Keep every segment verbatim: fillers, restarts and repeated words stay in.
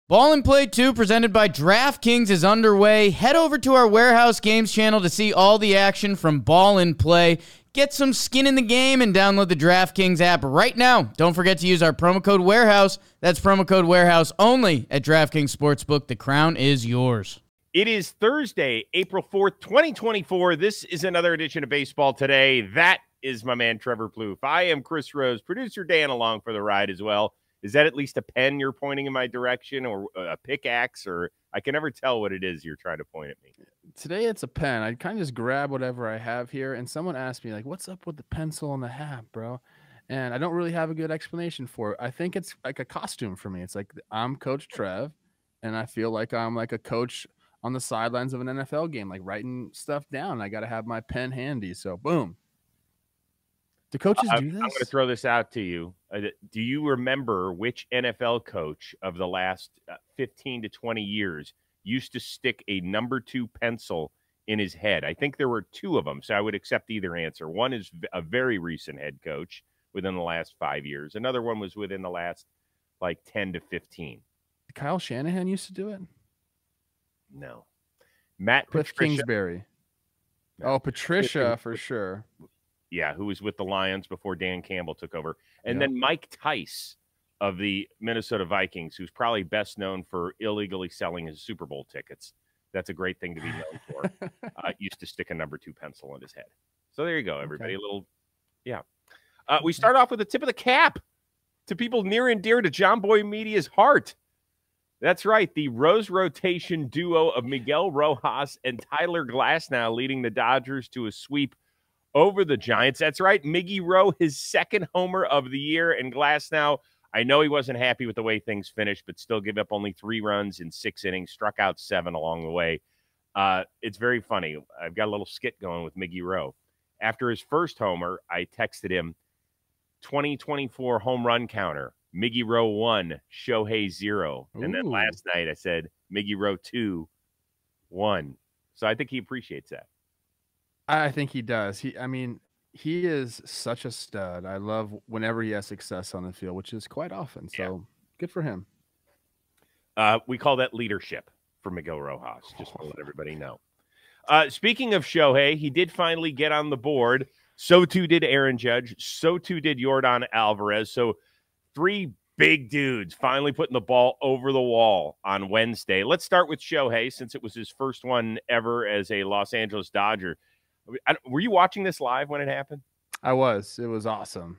Ball and Play two, presented by DraftKings, is underway. Head over to our Warehouse Games channel to see all the action from Ball and Play. Get some skin in the game and download the DraftKings app right now. Don't forget to use our promo code Warehouse. That's promo code Warehouse only at DraftKings Sportsbook. The crown is yours. It is Thursday, April fourth, twenty twenty-four. This is another edition of Baseball Today. That is my man, Trevor Plouffe. I am Chris Rose, producer Dan along for the ride as well. Is that at least a pen you're pointing in my direction, or a pickaxe, or I can never tell what it is you're trying to point at me? Today it's a pen. I kind of just grab whatever I have here, and someone asked me, like, what's up with the pencil and the hat, bro? And I don't really have a good explanation for it. I think it's like a costume for me. It's like I'm Coach Trev, and I feel like I'm like a coach on the sidelines of an N F L game, like writing stuff down. I got to have my pen handy, so boom. Do coaches uh, do this? I'm going to throw this out to you. Uh, do you remember which N F L coach of the last uh, fifteen to twenty years used to stick a number two pencil in his head? I think there were two of them, so I would accept either answer. One is a very recent head coach within the last five years. Another one was within the last, like, ten to fifteen. Kyle Shanahan used to do it? No. Matt Cliff Patricia. Kingsbury. Oh, Patricia, for sure. Yeah, who was with the Lions before Dan Campbell took over. And Yep. then Mike Tice of the Minnesota Vikings, who's probably best known for illegally selling his Super Bowl tickets. That's a great thing to be known for. uh, used to stick a number two pencil in his head. So there you go, everybody. Okay. A little, yeah. Uh, we start off with a tip of the cap to people near and dear to John Boy Media's heart. That's right. The Rose rotation duo of Miguel Rojas and Tyler Glasnow leading the Dodgers to a sweep over the Giants. That's right. Miggy Rowe, his second homer of the year. And Glasnow, I know he wasn't happy with the way things finished, but still gave up only three runs in six innings, struck out seven along the way. Uh, it's very funny. I've got a little skit going with Miggy Rowe. After his first homer, I texted him, twenty twenty-four home run counter. Miggy Rowe one, Shohei zero. And then Ooh. last night I said, Miggy Rowe two, one. So I think he appreciates that. I think he does. He, I mean, he is such a stud. I love whenever he has success on the field, which is quite often. So Yeah. good for him. Uh, we call that leadership for Miguel Rojas, just to let everybody know. Uh, speaking of Shohei, he did finally get on the board. So too did Aaron Judge. So too did Yordan Alvarez. So three big dudes finally putting the ball over the wall on Wednesday. Let's start with Shohei, since it was his first one ever as a Los Angeles Dodger. I, were you watching this live when it happened? I was. It was awesome.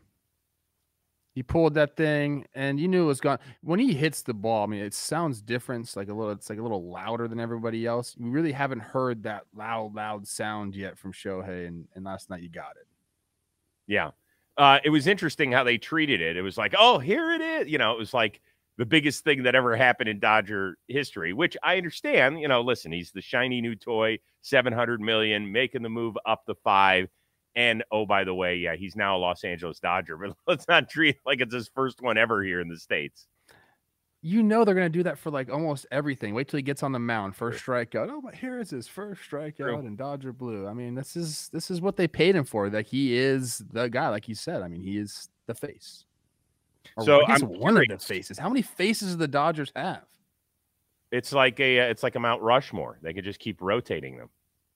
He pulled that thing, and you knew it was gone. When he hits the ball, I mean, it sounds different. It's like a little, it's like a little louder than everybody else. We really haven't heard that loud, loud sound yet from Shohei, and, and last night you got it. Yeah. Uh, it was interesting how they treated it. It was like, oh, here it is. You know, it was like the biggest thing that ever happened in Dodger history, which I understand. You know, listen, he's the shiny new toy, seven hundred million dollars, making the move up the five. And, oh, by the way, yeah, he's now a Los Angeles Dodger, but let's not treat it like it's his first one ever here in the States. You know they're going to do that for like almost everything. Wait till he gets on the mound, first strikeout. Oh, but here is his first strikeout True. in Dodger blue. I mean, this is this is what they paid him for. That he is the guy, like you said. I mean, he is the face. Or So I guess I'm one of the curious. faces. How many faces do the Dodgers have? It's like a, uh, it's like a Mount Rushmore. They could just keep rotating them.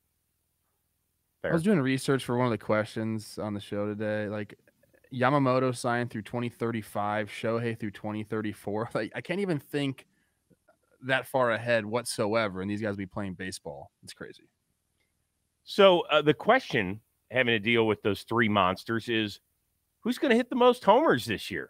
Fair. I was doing research for one of the questions on the show today. Like Yamamoto signed through twenty thirty-five, Shohei through twenty thirty-four. Like I can't even think that far ahead whatsoever, and these guys will be playing baseball. It's crazy. So uh, the question having to deal with those three monsters is, who's going to hit the most homers this year?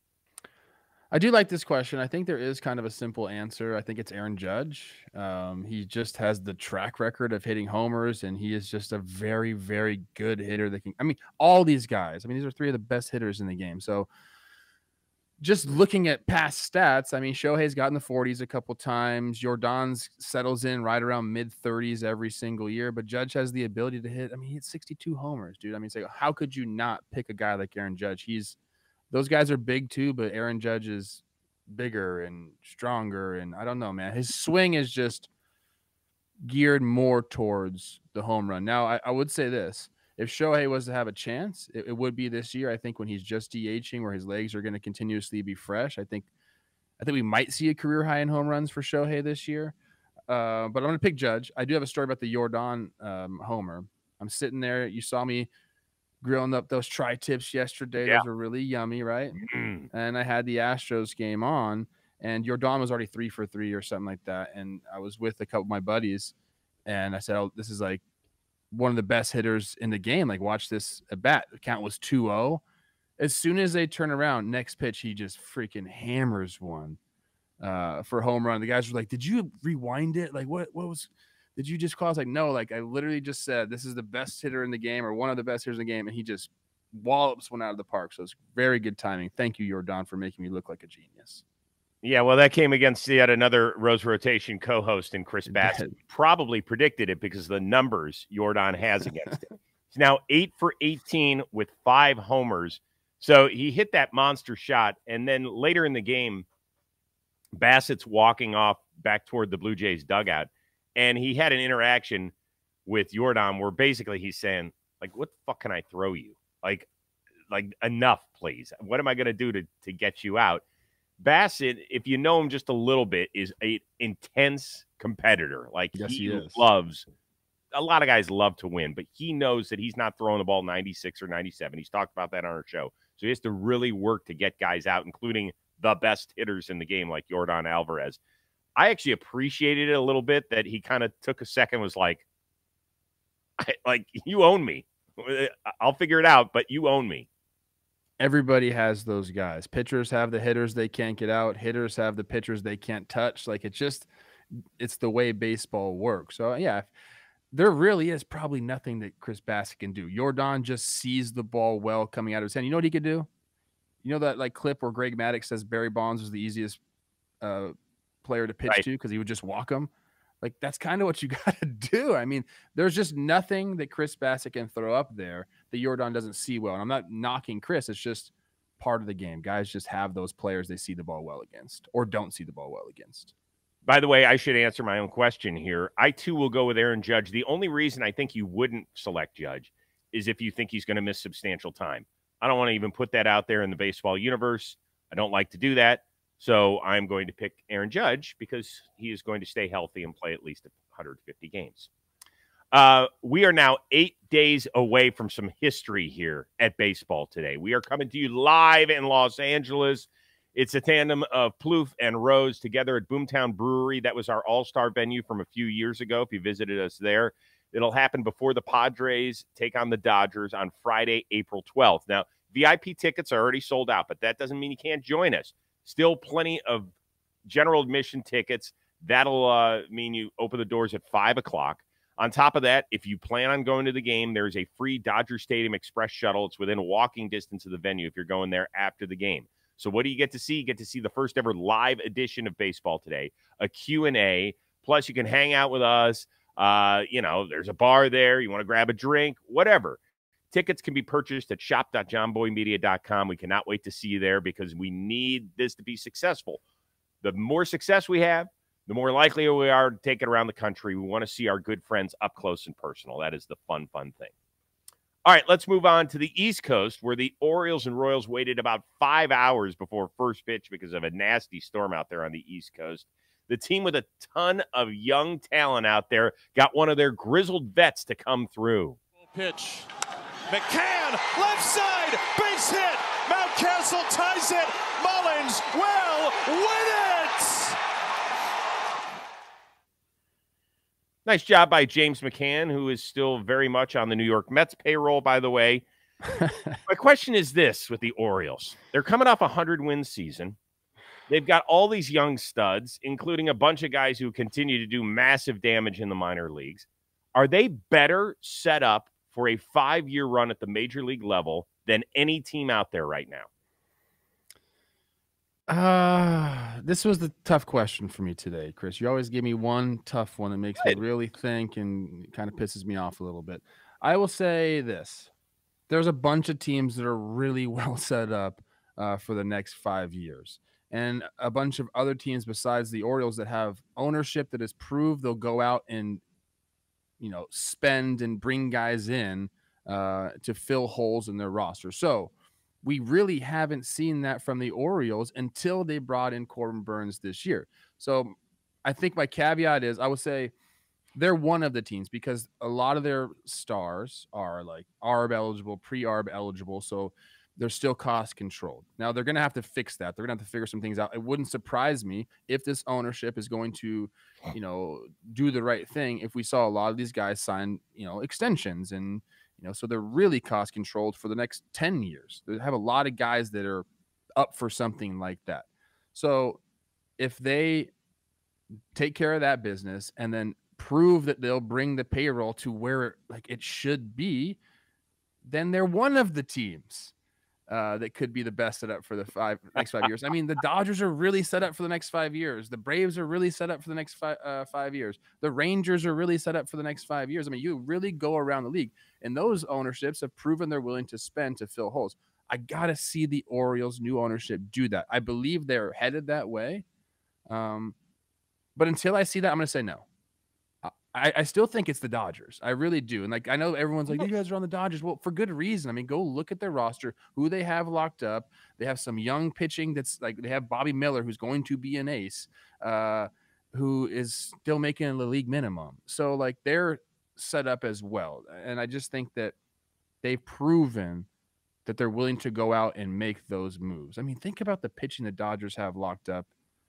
I do like this question. I think there is kind of a simple answer. I think it's Aaron Judge. Um, he just has the track record of hitting homers, and he is just a very, very good hitter. That can, I mean, all these guys. I mean, these are three of the best hitters in the game. So, just looking at past stats, I mean, Shohei's gotten the forties a couple times. Jordan's settles in right around mid thirties every single year, but Judge has the ability to hit. I mean, he hit sixty-two homers, dude. I mean, it's like, how could you not pick a guy like Aaron Judge? He's Those guys are big too, but Aaron Judge is bigger and stronger. And I don't know, man. His swing is just geared more towards the home run. Now, I, I would say this. If Shohei was to have a chance, it, it would be this year. I think when he's just DHing, where his legs are going to continuously be fresh. I think I think we might see a career high in home runs for Shohei this year. Uh, but I'm going to pick Judge. I do have a story about the Jordan um, homer. I'm sitting there. You saw me grilling up those tri-tips yesterday. Yeah. Those were really yummy, right? Mm. And I had the Astros game on, and Jordan was already three for three or something like that. And I was with a couple of my buddies, and I said, oh, this is like one of the best hitters in the game. Like, watch this at bat. The count was two oh. As soon as they turn around, next pitch, he just freaking hammers one uh, for a home run. The guys were like, did you rewind it? Like, what, what was, did you just call? I was like, no, like, I literally just said, this is the best hitter in the game or one of the best hitters in the game. And he just wallops one out of the park. So it's very good timing. Thank you, Jordan, for making me look like a genius. Yeah, well, that came against yet another Rose Rotation co-host in Chris Bassett. Probably predicted it because of the numbers Jordan has against him. He's now eight for eighteen with five homers. So he hit that monster shot, and then later in the game, Bassett's walking off back toward the Blue Jays dugout, and he had an interaction with Jordan where basically he's saying, like, what the fuck can I throw you? Like, like enough, please. What am I going to do to to get you out? Bassett, if you know him just a little bit, is an intense competitor. Like, yes, he, he is. loves – a lot of guys love to win, but he knows that he's not throwing the ball ninety-six or ninety-seven. He's talked about that on our show. So he has to really work to get guys out, including the best hitters in the game like Jordan Alvarez. I actually appreciated it a little bit that he kind of took a second, was like, like, you own me. I'll figure it out, but you own me. Everybody has those guys. Pitchers have the hitters they can't get out. Hitters have the pitchers they can't touch. Like, it's just, it's the way baseball works. So, yeah, there really is probably nothing that Chris Bassett can do. Jordan just sees the ball well coming out of his hand. You know what he could do? You know that, like, clip where Greg Maddux says Barry Bonds was the easiest uh, player to pitch right. to because he would just walk him? Like, that's kind of what you got to do. I mean, there's just nothing that Chris Bassett can throw up there that Jordan doesn't see well. And I'm not knocking Chris. It's just part of the game. Guys just have those players they see the ball well against or don't see the ball well against. By the way, I should answer my own question here. I, too, will go with Aaron Judge. The only reason I think you wouldn't select Judge is if you think he's going to miss substantial time. I don't want to even put that out there in the baseball universe. I don't like to do that. So I'm going to pick Aaron Judge because he is going to stay healthy and play at least one hundred fifty games. Uh, we are now eight days away from some history here at Baseball Today. We are coming to you live in Los Angeles. It's a tandem of Plouffe and Rose together at Boomtown Brewery. That was our all-star venue from a few years ago, if you visited us there. It'll happen before the Padres take on the Dodgers on Friday, April twelfth. Now, V I P tickets are already sold out, but that doesn't mean you can't join us. Still plenty of general admission tickets. That'll uh, mean you open the doors at five o'clock. On top of that, if you plan on going to the game, there's a free Dodger Stadium Express shuttle. It's within walking distance of the venue if you're going there after the game. So what do you get to see? You get to see the first ever live edition of Baseball Today, a Q and A. Plus, you can hang out with us. Uh, you know, there's a bar there. You want to grab a drink, whatever. Tickets can be purchased at shop dot john boy media dot com. We cannot wait to see you there because we need this to be successful. The more success we have, the more likely we are to take it around the country. We want to see our good friends up close and personal. That is the fun, fun thing. All right, let's move on to the East Coast, where the Orioles and Royals waited about five hours before first pitch because of a nasty storm out there on the East Coast. The team with a ton of young talent out there got one of their grizzled vets to come through. Pitch. McCann, left side, base hit. Mountcastle ties it. Mullins will win it. Nice job by James McCann, who is still very much on the New York Mets payroll, by the way. My question is this with the Orioles. They're coming off a hundred-win season. They've got all these young studs, including a bunch of guys who continue to do massive damage in the minor leagues. Are they better set up for a five-year run at the major league level than any team out there right now? Uh, this was the tough question for me today, Chris. You always give me one tough one that makes Good. me really think and kind of pisses me off a little bit. I will say this. There's a bunch of teams that are really well set up uh, for the next five years. And a bunch of other teams besides the Orioles that have ownership that has proved they'll go out and, you know, spend and bring guys in uh, to fill holes in their roster. So we really haven't seen that from the Orioles until they brought in Corbin Burnes this year. So I think my caveat is I would say they're one of the teams because a lot of their stars are like A R B eligible, pre-A R B eligible. So they're still cost controlled. Now they're going to have to fix that. They're going to have to figure some things out. It wouldn't surprise me if this ownership is going to, you know, do the right thing. If we saw a lot of these guys sign, you know, extensions and, you know, so they're really cost controlled for the next ten years. They have a lot of guys that are up for something like that. So if they take care of that business and then prove that they'll bring the payroll to where like it should be, then they're one of the teams uh, that could be the best set up for the five next five years. I mean, the Dodgers are really set up for the next five years. The Braves are really set up for the next five, uh, five years. The Rangers are really set up for the next five years. I mean, you really go around the league, and those ownerships have proven they're willing to spend to fill holes. I got to see the Orioles' new ownership do that. I believe they're headed that way. Um, but until I see that, I'm going to say no. I, I still think it's the Dodgers. I really do. And like, I know everyone's like, you guys are on the Dodgers. Well, for good reason. I mean, go look at their roster, who they have locked up. They have some young pitching that's like, they have Bobby Miller, who's going to be an ace, uh, who is still making the league minimum. So like they're set up as well. And I just think that they've proven that they're willing to go out and make those moves. I mean, think about the pitching the Dodgers have locked up.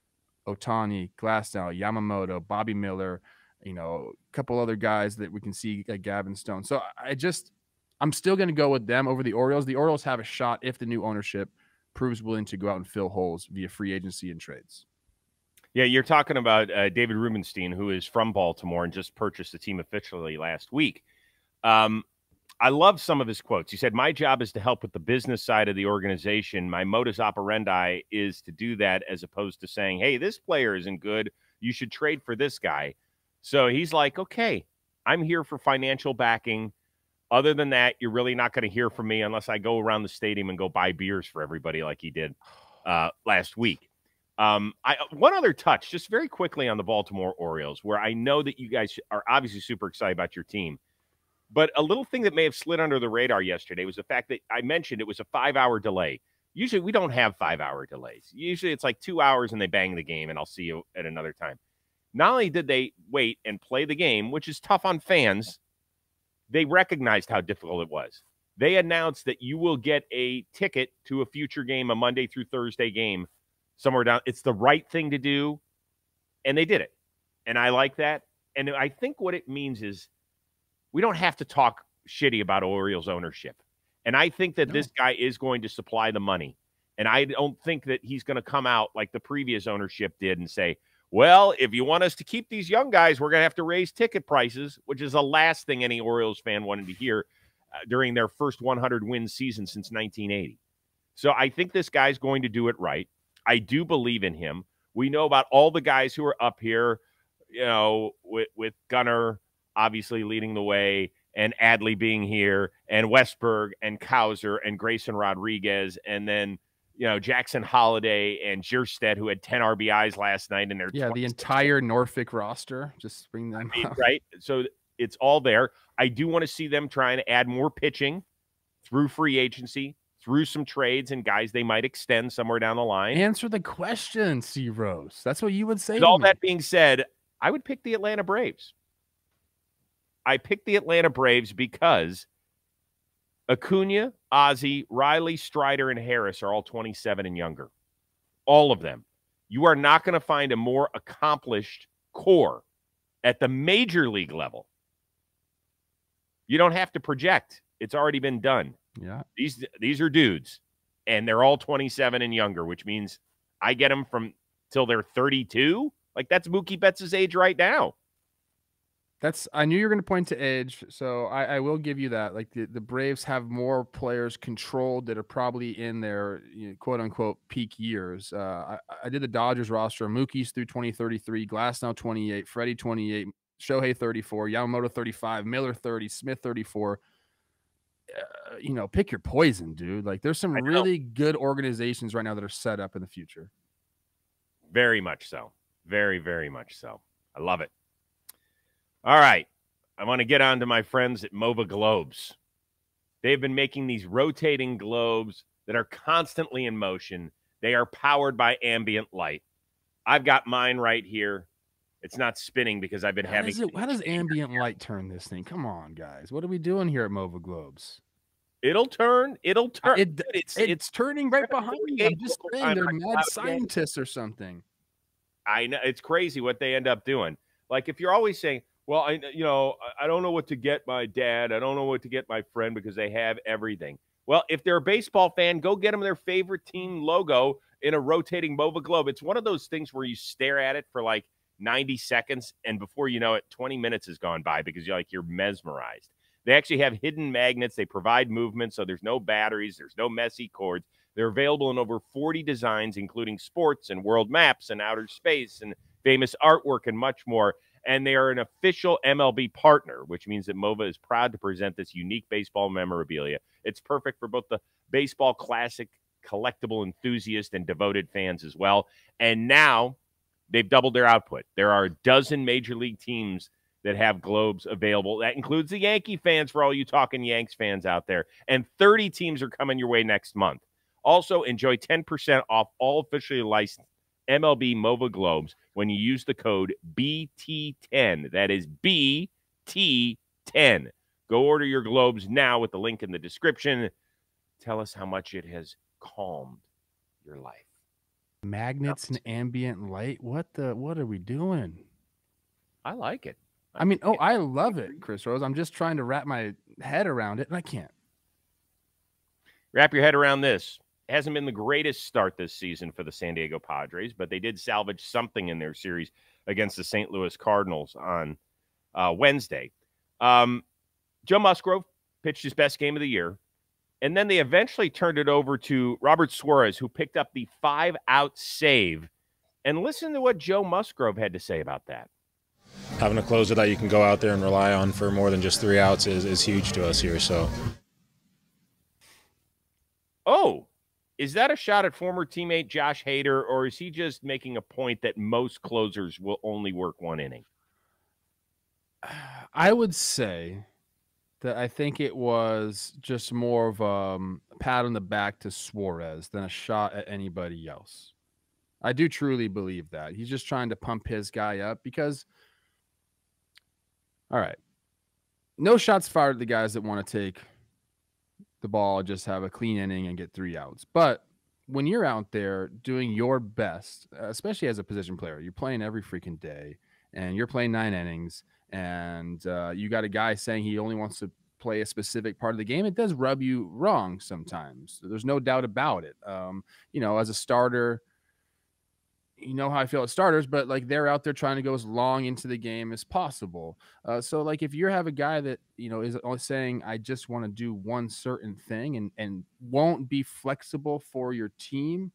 Ohtani, Glasnow, Yamamoto, Bobby Miller, you know, a couple other guys that we can see like Gavin Stone. So I just, I'm still going to go with them over the Orioles. The Orioles have a shot if the new ownership proves willing to go out and fill holes via free agency and trades. Yeah, you're talking about uh, David Rubenstein, who is from Baltimore and just purchased the team officially last week. Um, I love some of his quotes. He said, my job is to help with the business side of the organization. My modus operandi is to do that as opposed to saying, hey, this player isn't good. You should trade for this guy. So he's like, okay, I'm here for financial backing. Other than that, you're really not going to hear from me unless I go around the stadium and go buy beers for everybody like he did uh, last week. Um, I one other touch, just very quickly on the Baltimore Orioles, where I know that you guys are obviously super excited about your team. But a little thing that may have slid under the radar yesterday was the fact that I mentioned it was a five-hour delay. Usually we don't have five-hour delays. Usually it's like two hours and they bang the game, and I'll see you at another time. Not only did they wait and play the game, which is tough on fans, they recognized how difficult it was. They announced that you will get a ticket to a future game, a Monday through Thursday game, somewhere down. It's the right thing to do, and they did it. And I like that. And I think what it means is we don't have to talk shitty about Orioles ownership. And I think that no. this guy is going to supply the money. And I don't think that he's going to come out like the previous ownership did and say, well, if you want us to keep these young guys, we're going to have to raise ticket prices, which is the last thing any Orioles fan wanted to hear uh, during their first one hundred win season since nineteen eighty. So I think this guy's going to do it right. I do believe in him. We know about all the guys who are up here, you know, with, with Gunnar obviously leading the way, and Adley being here, and Westberg, and Cowser, and Grayson Rodriguez, and then, you know, Jackson Holiday and Jerstead, who had ten R B Is last night in their yeah, the entire Norfolk roster. Just bring them I mean, right. So it's all there. I do want to see them trying to add more pitching through free agency, through some trades and guys they might extend somewhere down the line. Answer the question, C. Rose. That's what you would say. With to all me. that being said, I would pick the Atlanta Braves. I picked the Atlanta Braves because Acuna, Ozzie, Riley, Strider, and Harris are all twenty-seven and younger. All of them. You are not going to find a more accomplished core at the major league level. You don't have to project. It's already been done. Yeah. These these are dudes, and they're all twenty-seven and younger, which means I get them from till they're thirty-two. Like, that's Mookie Betts' age right now. That's I knew you were going to point to age, so I, I will give you that. Like the, the Braves have more players controlled that are probably in their, you know, quote unquote peak years. Uh, I, I did the Dodgers roster. Mookie's through twenty thirty-three, Glasnow twenty-eight, Freddie twenty-eight, Shohei thirty-four, Yamamoto thirty-five, Miller thirty, Smith thirty-four. Uh, you know, pick your poison, dude. Like there's some really good organizations right now that are set up in the future. Very much so. Very, very much so. I love it. All right, I want to get on to my friends at MOVA Globes. They've been making these rotating globes that are constantly in motion. They are powered by ambient light. I've got mine right here. It's not spinning because I've been How having. does, it, how does ambient light turn this thing? Come on, guys. What are we doing here at Mova Globes? It'll turn. It'll turn. It, it's, it's it's turning right behind me. I'm just saying they're mad out scientists or something. I know it's crazy what they end up doing. Like if you're always saying, "Well, I you know I don't know what to get my dad. I don't know what to get my friend because they have everything." Well, if they're a baseball fan, go get them their favorite team logo in a rotating Mova Globe. It's one of those things where you stare at it for like ninety seconds, and before you know it, twenty minutes has gone by because you're like you're mesmerized. They actually have hidden magnets. They provide movement, so there's no batteries. There's no messy cords. They're available in over forty designs, including sports and world maps and outer space and famous artwork and much more. And they are an official M L B partner, which means that Mova is proud to present this unique baseball memorabilia. It's perfect for both the baseball classic collectible enthusiast and devoted fans as well. And now they've doubled their output. There are a dozen major league teams that have globes available. That includes the Yankee fans for all you talking Yanks fans out there. And thirty teams are coming your way next month. Also, enjoy ten percent off all officially licensed M L B Mova Globes when you use the code B T ten. That is B T ten. Go order your globes now with the link in the description. Tell us how much it has calmed your life. Magnets and ambient light. What the? What are we doing? I like it. I mean, oh, I love it, Chris Rose. I'm just trying to wrap my head around it, and I can't. Wrap your head around this. It hasn't been the greatest start this season for the San Diego Padres, but they did salvage something in their series against the Saint Louis Cardinals on uh, Wednesday. Um, Joe Musgrove pitched his best game of the year, and then they eventually turned it over to Robert Suarez, who picked up the five-out save. And listen to what Joe Musgrove had to say about that. Having a closer that you can go out there and rely on for more than just three outs is, is huge to us here. So, oh, is that a shot at former teammate Josh Hader, or is he just making a point that most closers will only work one inning? I would say that I think it was just more of um, a pat on the back to Suarez than a shot at anybody else. I do truly believe that. He's just trying to pump his guy up because – all right. No shots fired at the guys that want to take the ball, just have a clean inning and get three outs. But when you're out there doing your best, especially as a position player, you're playing every freaking day and you're playing nine innings and uh, you got a guy saying he only wants to play a specific part of the game, it does rub you wrong sometimes. There's no doubt about it. Um, you know, as a starter, you know how I feel at starters, but like they're out there trying to go as long into the game as possible. Uh, so like if you have a guy that, you know, is saying, I just want to do one certain thing and, and won't be flexible for your team,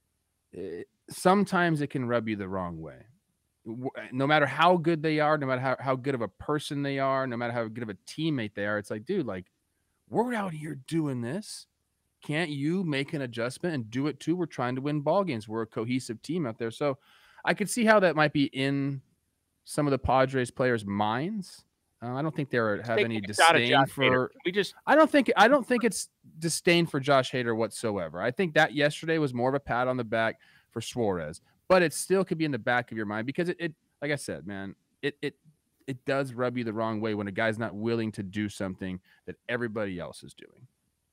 it, sometimes it can rub you the wrong way. No matter how good they are, no matter how, how good of a person they are, no matter how good of a teammate they are, it's like, dude, like we're out here doing this. Can't you make an adjustment and do it too? We're trying to win ball games. We're a cohesive team out there. So I could see how that might be in some of the Padres players' minds. Uh, I don't think they have any disdain for. We just. I don't think. I don't think it's disdain for Josh Hader whatsoever. I think that yesterday was more of a pat on the back for Suarez, but it still could be in the back of your mind because it, it like I said, man, it it it does rub you the wrong way when a guy's not willing to do something that everybody else is doing.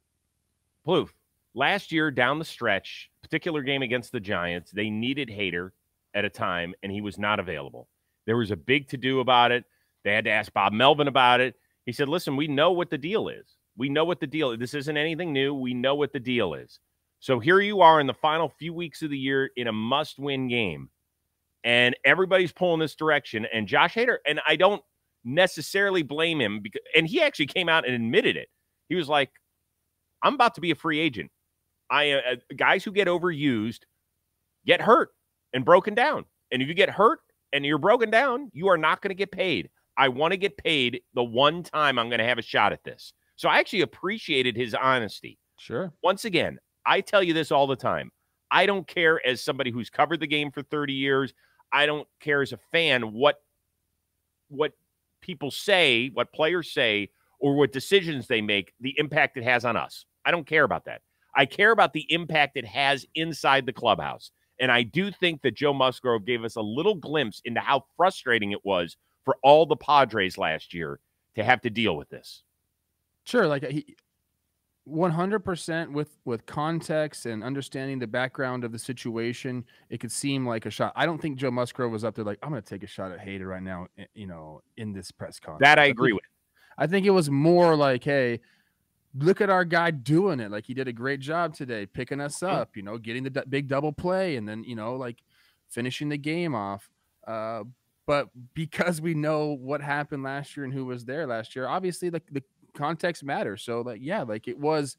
Blue, last year down the stretch, particular game against the Giants, they needed Hader at a time, and he was not available. There was a big to-do about it. They had to ask Bob Melvin about it. He said, listen, we know what the deal is. We know what the deal is. This isn't anything new. We know what the deal is. So here you are in the final few weeks of the year in a must-win game, and everybody's pulling this direction. And Josh Hader, and I don't necessarily blame him, because, and he actually came out and admitted it. He was like, I'm about to be a free agent. I uh, guys who get overused get hurt and broken down. And if you get hurt and you're broken down, you are not going to get paid. I want to get paid the one time I'm going to have a shot at this. So I actually appreciated his honesty. Sure. Once again, I tell you this all the time. I don't care as somebody who's covered the game for thirty years. I don't care as a fan what what people say, what players say, or what decisions they make, the impact it has on us. I don't care about that. I care about the impact it has inside the clubhouse. And I do think that Joe Musgrove gave us a little glimpse into how frustrating it was for all the Padres last year to have to deal with this. Sure, like he one hundred percent with with context and understanding the background of the situation, it could seem like a shot. I don't think Joe Musgrove was up there like, I'm going to take a shot at Hader right now, you know, in this press conference. That I agree I think, with. I think it was more like, hey, look at our guy doing it. Like, he did a great job today, picking us up, you know, getting the d- big double play, and then, you know, like finishing the game off. Uh, but because we know what happened last year and who was there last year, obviously like the context matters. So like, yeah, like it was,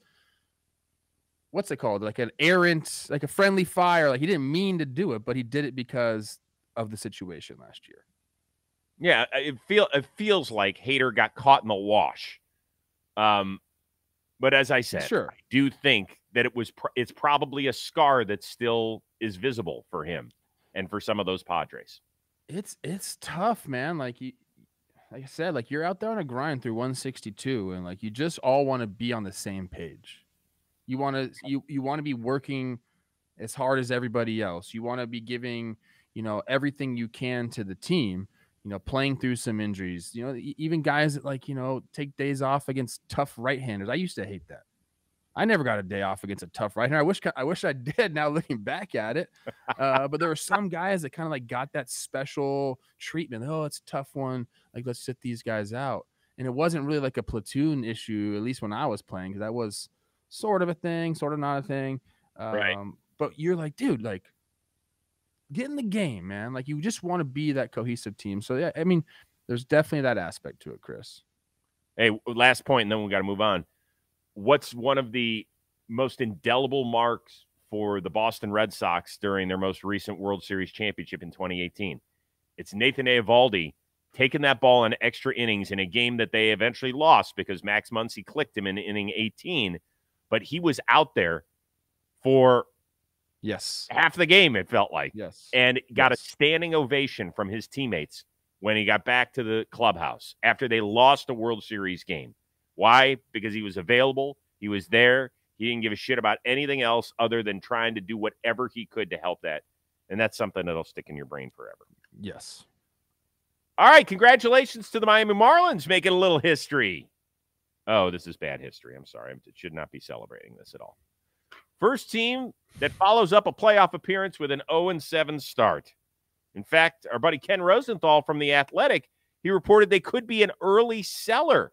what's it called? Like an errant, like a friendly fire. Like he didn't mean to do it, but he did it because of the situation last year. Yeah, it feel it feels like Hader got caught in the wash. Um, but as I said, sure. I do think that it was pr- it's probably a scar that still is visible for him and for some of those Padres. It's it's tough, man. Like you, like I said, like you're out there on a grind through one sixty-two, and like you just all want to be on the same page. You want to you you want to be working as hard as everybody else. You want to be giving, you know, everything you can to the team. You know, playing through some injuries. You know, even guys that like, you know, take days off against tough right-handers. I used to hate that. I never got a day off against a tough right-hander. I wish I wish I did now looking back at it. Uh, but there were some guys that kind of like got that special treatment. Oh, it's a tough one. Like, let's sit these guys out. And it wasn't really like a platoon issue, at least when I was playing, because that was sort of a thing, sort of not a thing. Um, right. But you're like, dude, like, get in the game, man. Like, you just want to be that cohesive team. So, yeah, I mean, there's definitely that aspect to it, Chris. Hey, last point, and then we got to move on. What's one of the most indelible marks for the Boston Red Sox during their most recent World Series championship in twenty eighteen? It's Nathan Eovaldi taking that ball in extra innings in a game that they eventually lost because Max Muncy clicked him in inning eighteen. But he was out there for yes half the game, it felt like. Yes. And got yes. a standing ovation from his teammates when he got back to the clubhouse after they lost a World Series game. Why? Because he was available. He was there. He didn't give a shit about anything else other than trying to do whatever he could to help that. And that's something that'll stick in your brain forever. Yes. All right. Congratulations to the Miami Marlins making a little history. Oh, this is bad history. I'm sorry. I should not be celebrating this at all. First team that follows up a playoff appearance with an oh and seven start. In fact, our buddy Ken Rosenthal from The Athletic, he reported they could be an early seller.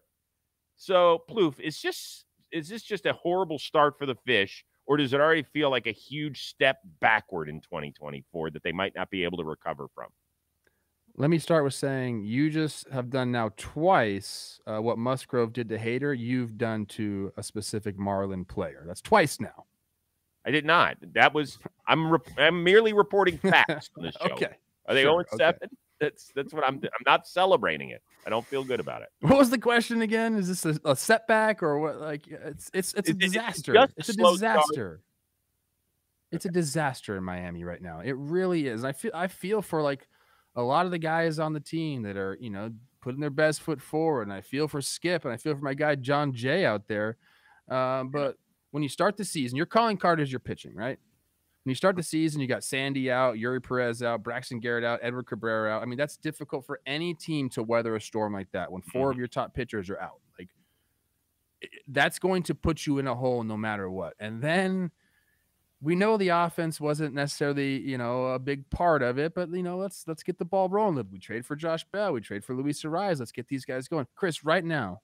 So, Plouffe, is just is this just a horrible start for the Fish, or does it already feel like a huge step backward in twenty twenty-four that they might not be able to recover from? Let me start with saying you just have done now twice uh, what Musgrove did to Hader. You've done to a specific Marlin player. That's twice now. I did not. That was I'm re- I'm merely reporting facts on this show. Okay. Are they sure. oh and seven? Okay. That's that's what I'm I'm not celebrating it. I don't feel good about it. What was the question again? Is this a, a setback or what? Like it's it's it's a It- it- disaster. just It's a a slow disaster. It's a disaster in Miami right now. It really is. I feel I feel for like a lot of the guys on the team that are, you know, putting their best foot forward. And I feel for Skip and I feel for my guy John Jay out there. Um, but when you start the season, your calling card is your pitching, right? When you start the season, you got Sandy out, Yuri Perez out, Braxton Garrett out, Edward Cabrera out. I mean, that's difficult for any team to weather a storm like that when four Mhm. of your top pitchers are out. Like, it- that's going to put you in a hole no matter what. And then we know the offense wasn't necessarily, you know, a big part of it, but you know, let's let's get the ball rolling. We trade for Josh Bell, we trade for Luis Ariz. Let's get these guys going. Chris, right now,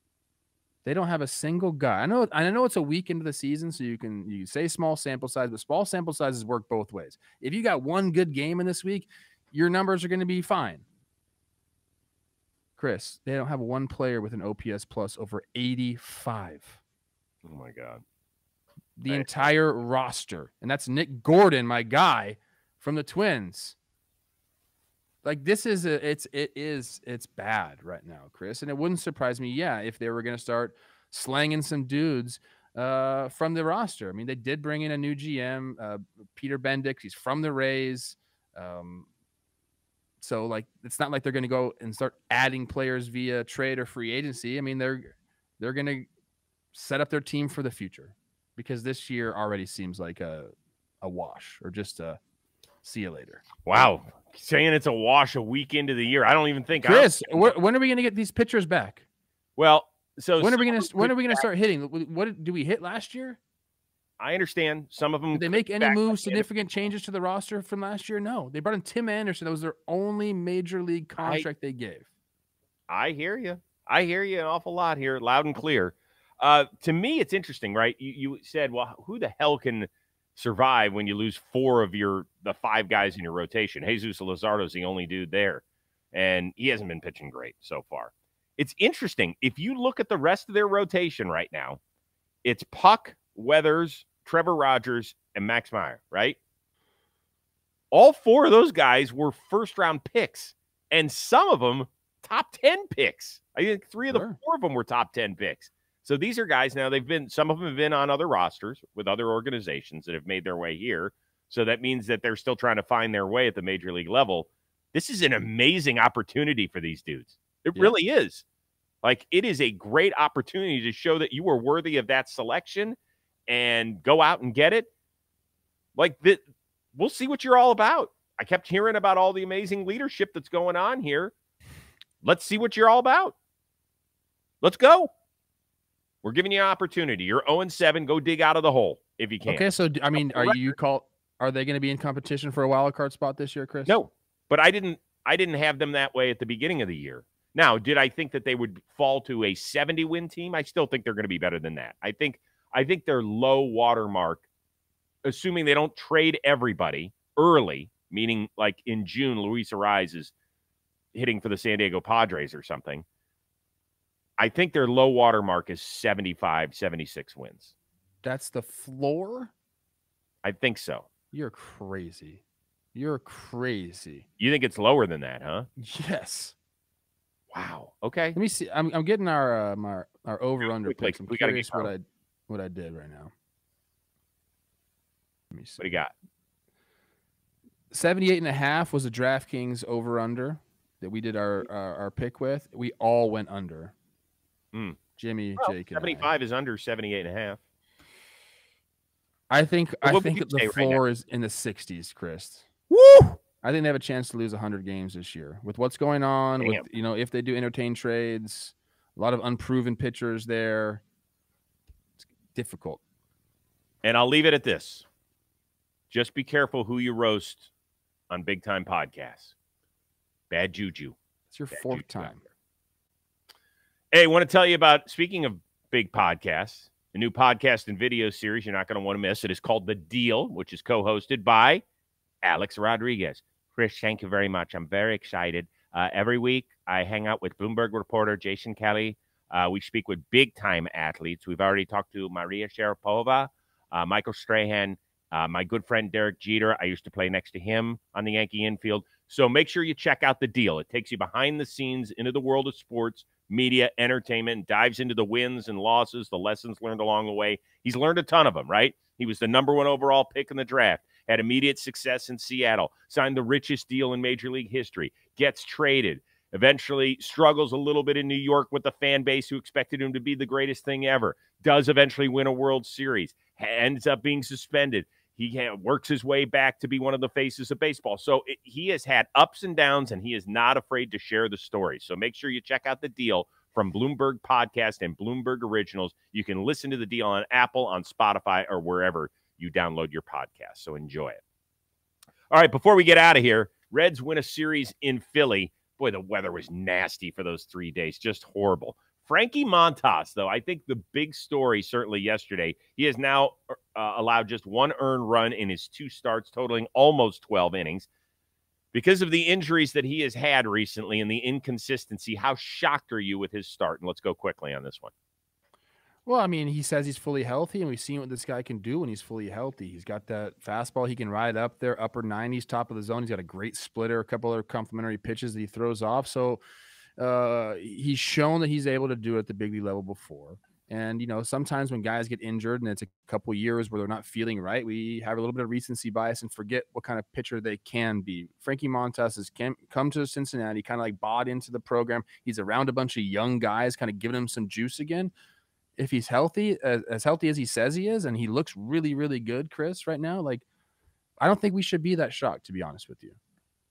they don't have a single guy. I know, I know it's a week into the season, so you can you say small sample size, but small sample sizes work both ways. If you got one good game in this week, your numbers are going to be fine. Chris, they don't have one player with an O P S plus over eighty-five. Oh my God. The Right. entire roster. And that's Nick Gordon, my guy from the Twins. Like this is a, it's it is it's bad right now, Chris. And it wouldn't surprise me, yeah, if they were going to start slanging some dudes uh, from the roster. I mean, they did bring in a new G M, uh, Peter Bendick. He's from the Rays. Um, so like it's not like they're going to go and start adding players via trade or free agency. I mean, they're they're going to set up their team for the future. because this year already seems like a a wash or just a see you later. Wow. Saying it's a wash a week into the year. I don't even think Chris, wh- when are we going to get these pitchers back? Well, so when are we going to when are we going to back. start hitting? What did we hit last year? I understand some of them. Did they make any back moves, by the end of- significant changes to the roster from last year? No. They brought in Tim Anderson. That was their only major league contract they gave. I hear you. I hear you an awful lot here, loud and clear. Uh, to me, it's interesting, right? You, you said, well, who the hell can survive when you lose four of your the five guys in your rotation? Jesus Luzardo is the only dude there, and he hasn't been pitching great so far. It's interesting. If you look at the rest of their rotation right now, it's Puck, Weathers, Trevor Rogers, and Max Meyer, right? All four of those guys were first-round picks, and some of them top ten picks. I think three of the Sure. four of them were top ten picks. So these are guys now, they've been, some of them have been on other rosters with other organizations that have made their way here. So that means that they're still trying to find their way at the major league level. This is an amazing opportunity for these dudes. It Yeah. really is. Like, it is a great opportunity to show that you are worthy of that selection and go out and get it. Like, the, we'll see what you're all about. I kept hearing about all the amazing leadership that's going on here. Let's see what you're all about. Let's go. We're giving you an opportunity. You're oh and seven. Go dig out of the hole if you can. Okay, so I mean, the are record. you call? Are they going to be in competition for a wild card spot this year, Chris? No, but I didn't. I didn't have them that way at the beginning of the year. Now, did I think that they would fall to a seventy win team? I still think they're going to be better than that. I think. I think their low watermark, assuming they don't trade everybody early, meaning like in June, Luis Arraez is hitting for the San Diego Padres or something. I think their low water mark is seventy-five, seventy-six wins. That's the floor? I think so. You're crazy. You're crazy. You think it's lower than that, huh? Yes. Wow. Okay. Let me see. I'm I'm getting our uh, my our over under Quickly, picks. I'm we gotta get curious what I going. what I did right now. Let me see. What do you got? seventy-eight and a half was a DraftKings over under that we did our our, our pick with. We all went under. Mm. Jimmy, Well, Jake, and I. seventy-five is under seventy-eight and a half. I think I What would you think say the right now? floor is in the sixties, Chris. Woo! I think they have a chance to lose one hundred games this year with what's going on. Damn. With you know, if they do entertain trades, a lot of unproven pitchers there. It's difficult. And I'll leave it at this. Just be careful who you roast on big time podcasts. Bad juju. It's your Bad fourth juju out time. there. Hey, I want to tell you about, speaking of big podcasts, a new podcast and video series you're not going to want to miss. It is called The Deal, which is co-hosted by Alex Rodriguez. Chris, thank you very much. I'm very excited. Uh, every week, I hang out with Bloomberg reporter Jason Kelly. Uh, we speak with big-time athletes. We've already talked to Maria Sharapova, uh, Michael Strahan, uh, my good friend Derek Jeter. I used to play next to him on the Yankee infield. So make sure you check out The Deal. It takes you behind the scenes into the world of sports, media, entertainment, and dives into the wins and losses, the lessons learned along the way. He's learned a ton of them, right? He was the number one overall pick in the draft, had immediate success in Seattle, signed the richest deal in Major League history, gets traded, eventually struggles a little bit in New York with the fan base who expected him to be the greatest thing ever, does eventually win a World Series, ends up being suspended. He works his way back to be one of the faces of baseball. So it, he has had ups and downs, and he is not afraid to share the story. So make sure you check out The Deal from Bloomberg Podcast and Bloomberg Originals. You can listen to The Deal on Apple, on Spotify, or wherever you download your podcast. So enjoy it. All right, before we get out of here, Reds win a series in Philly. Boy, the weather was nasty for those three days. Just horrible. Frankie Montas, though, I think the big story certainly yesterday, he has now uh, allowed just one earned run in his two starts, totaling almost twelve innings. Because of the injuries that he has had recently and the inconsistency, how shocked are you with his start? And let's go quickly on this one. Well, I mean, he says he's fully healthy, and we've seen what this guy can do when he's fully healthy. He's got that fastball he can ride up there, upper nineties, top of the zone. He's got a great splitter, a couple other complimentary pitches that he throws off. So uh, he's shown that he's able to do it at the big league level before. And, you know, sometimes when guys get injured and it's a couple years where they're not feeling right, we have a little bit of recency bias and forget what kind of pitcher they can be. Frankie Montas has came, come to Cincinnati, kind of like bought into the program. He's around a bunch of young guys, kind of giving him some juice again. if he's healthy, as, as healthy as he says he is, and he looks really, really good, Chris, right now, like, I don't think we should be that shocked, to be honest with you.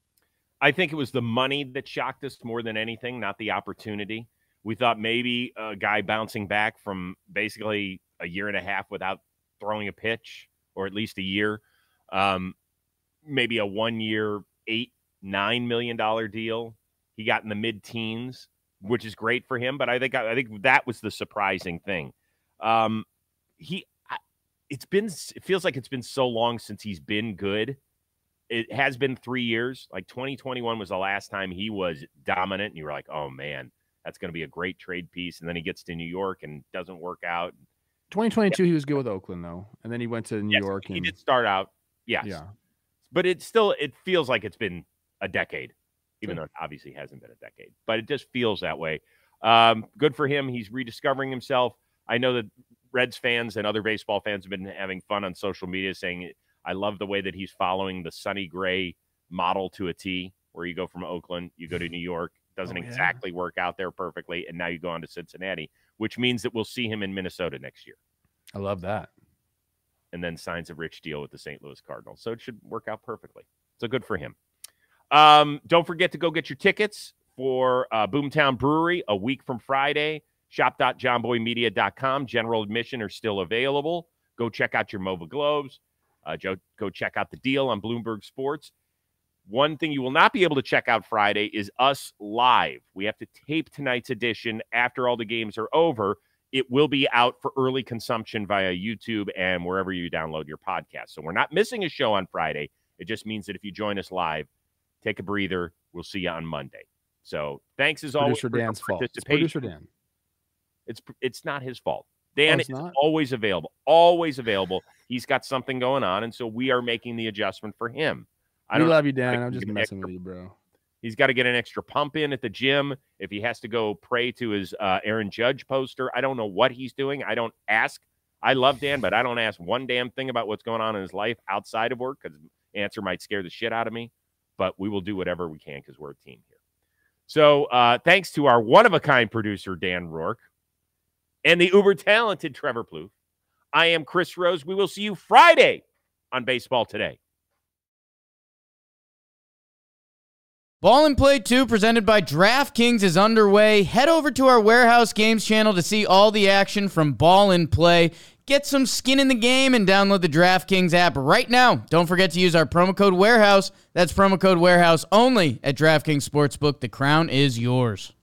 I think it was the money that shocked us more than anything, not the opportunity. We thought maybe a guy bouncing back from basically a year and a half without throwing a pitch, or at least a year, um, maybe a one-year, eight, nine million dollar deal. He got in the mid-teens, which is great for him. But I think I think that was the surprising thing. Um, he, it's been, it feels like it's been so long since he's been good. It has been three years. Like twenty twenty-one was the last time he was dominant, and you were like, oh man, that's going to be a great trade piece. And then he gets to New York and doesn't work out. twenty twenty-two, yeah. He was good with Oakland, though. And then he went to New yes, York. He and... did start out, yes. Yeah. But it still, it feels like it's been a decade, even sure. though it obviously hasn't been a decade. But it just feels that way. Um, good for him. He's rediscovering himself. I know that Reds fans and other baseball fans have been having fun on social media saying, I love the way that he's following the Sonny Gray model to a T, where you go from Oakland, you go to New York. Doesn't oh, yeah. exactly work out there perfectly, and now you go on to Cincinnati, which means that we'll see him in Minnesota next year. I love that. And then signs a rich deal with the Saint Louis Cardinals. So it should work out perfectly. So good for him. Um, don't forget to go get your tickets for uh, Boomtown Brewery a week from Friday. shop dot john boy media dot com. General admission are still available. Go check out your MOVA Globes. Uh, go check out the deal on Bloomberg Sports. One thing you will not be able to check out Friday is us live. We have to tape tonight's edition after all the games are over. It will be out for early consumption via YouTube and wherever you download your podcast. So we're not missing a show on Friday. It just means that if you join us live, take a breather. We'll see you on Monday. So thanks as always for Dan's fault. It's producer Dan. It's it's not his fault. Dan oh, is not? always available. Always available. He's got something going on, and so we are making the adjustment for him. I don't love you, Dan. I'm just messing extra, with you, bro. He's got to get an extra pump in at the gym. If he has to go pray to his uh, Aaron Judge poster, I don't know what he's doing. I don't ask. I love Dan, but I don't ask one damn thing about what's going on in his life outside of work, because the answer might scare the shit out of me. But we will do whatever we can because we're a team here. So uh, thanks to our one-of-a-kind producer, Dan Rourke, and the uber-talented Trevor Plouffe, I am Chris Rose. We will see you Friday on Baseball Today. Ball and Play two, presented by DraftKings, is underway. Head over to our Warehouse Games channel to see all the action from Ball and Play. Get some skin in the game and download the DraftKings app right now. Don't forget to use our promo code Warehouse. That's promo code Warehouse only at DraftKings Sportsbook. The crown is yours.